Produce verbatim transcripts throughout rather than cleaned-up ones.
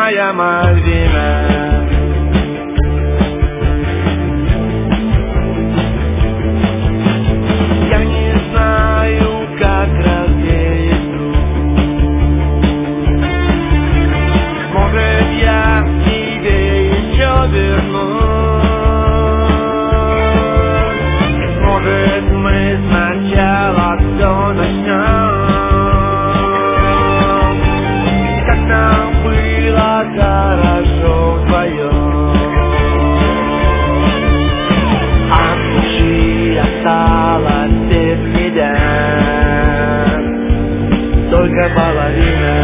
моя Мальвина. Я не знаю, как развеять грусть. Может, я к тебе еще вернусь. Может, мы сначала все начнем, как нам было хорошо вдвоем. От души осталась без тебя только половина.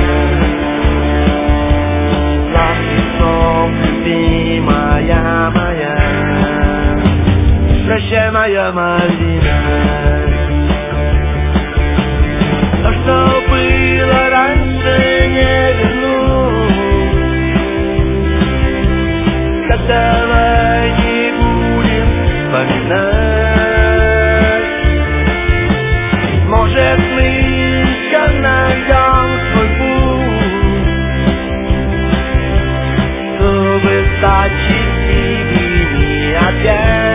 Сладких снов, любимая моя, прощай, моя Мальвина. То, что было раньше, не вернуть. Так давай не будем вспоминать. Может, мы еще найдем свой путь, чтобы стать счастливыми опять.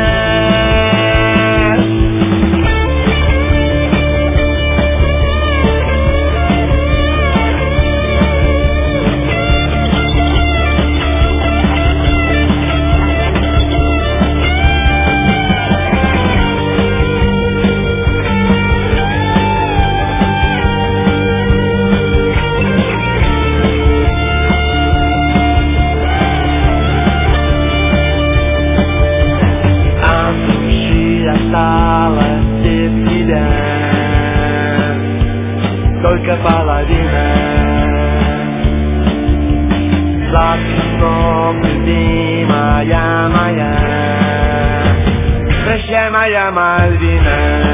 Осталась без тебя только половина. Сладких снов, любимая моя, прощай, моя Мальвина.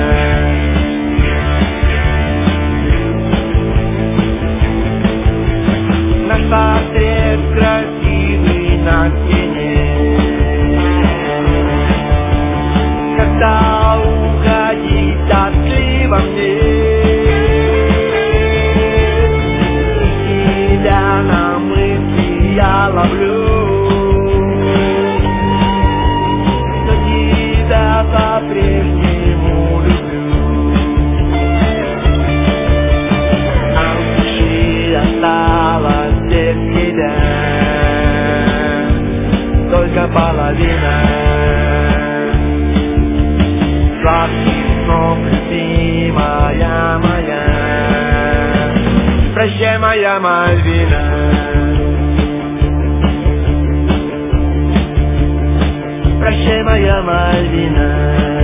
Наш портрет красивый на стене. Когда уходить тоскливо мне, и тебя на мысли я ловлю, но тебя по-прежнему люблю. А в души осталась без тебя только половина. Сладких снов, любимая моя, прощай, моя Мальвина. Прощай, моя Мальвина.